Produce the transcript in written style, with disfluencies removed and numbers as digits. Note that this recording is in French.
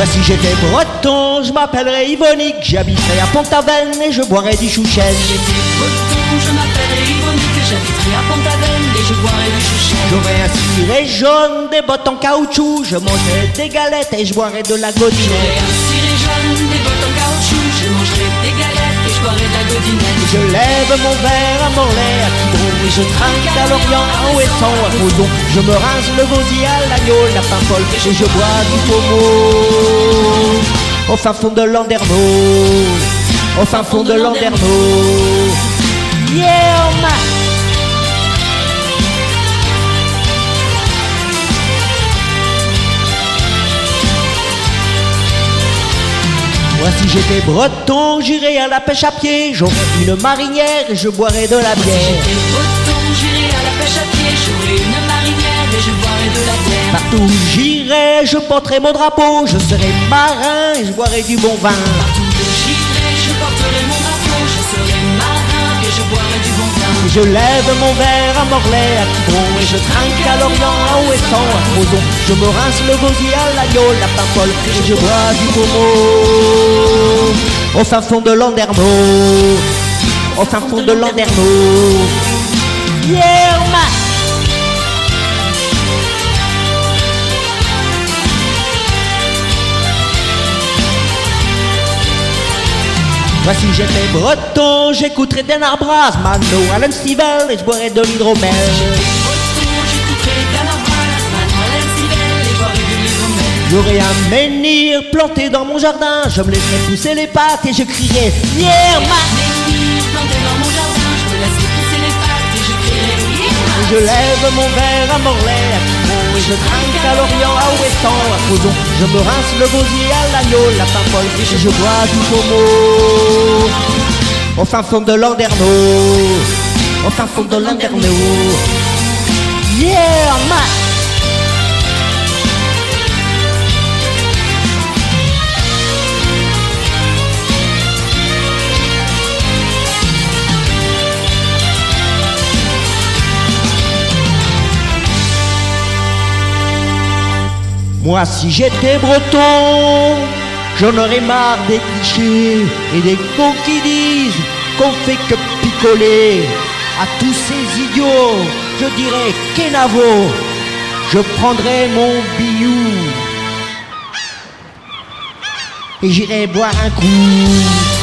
si j'étais breton, je m'appellerais Yvonique, j'habiterais à Pont-Aven et je boirais du chouchen. Si j'étais breton, je m'appellerais Yvonique, j'habiterais à Pont-Aven et je boirais du chouchen. J'aurais un ciré jaune, des bottes en caoutchouc, je mangerais des galettes et je boirais de la godinette. J'aurais un ciré jaune, des bottes en caoutchouc, je mangerais des galettes et je boirais de la godinette. Je lève mon verre à Morlaix, à Quiberon et je trinque à Lorient, à Ouessant, à Crozon. Je me rince le gosier à l'agneau, la Paimpol et je bois du pommeau. Au fin fond de Landerneau, au fin fond de Landerneau. Yeah, man. Moi si j'étais breton, j'irais à la pêche à pied, j'aurais une marinière et je boirais de la Si bière. j'étais breton, j'irais à la pêche à pied, j'aurais une marinière et je boirais de la bière. Partout où j'irais, je porterais mon drapeau, je serais marin et je boirais du bon vin. Partout où j'irais, je porterais mon drapeau, je serais marin et je boirais du bon vin. Et je lève mon verre à Morlaix, à Quiberon et je trinque à Lorient, à Ouessant, à Crozon. Je me rince le gosier à l'agneau, la Paimpol et je bois du pommeau. Au fin fond de Landerneau, au fin fond de Landerneau. Yeah, man. Moi si j'étais breton, j'écouterais Dan Arbraz, Mano, Alan Stivell et je boirais de l'hydromel. J'aurais un menhir planté dans mon jardin, je me laisserais pousser les pattes et je crierais yeah, man. Je lève mon verre à Morlaix, à Quiberon et je trinque à Lorient, à Ouessant, à Crozon. Je me rince le gosier à l'agneau, la Paimpol et je bois du pommeau. Au fin fond de Landerneau, au fin fond de Landerneau. Yeah, man. Moi si j'étais breton, j'en aurais marre des clichés et des cons qui disent qu'on fait que picoler. À tous ces idiots, je dirais Kenavo, je prendrais mon billou et j'irai boire un coup.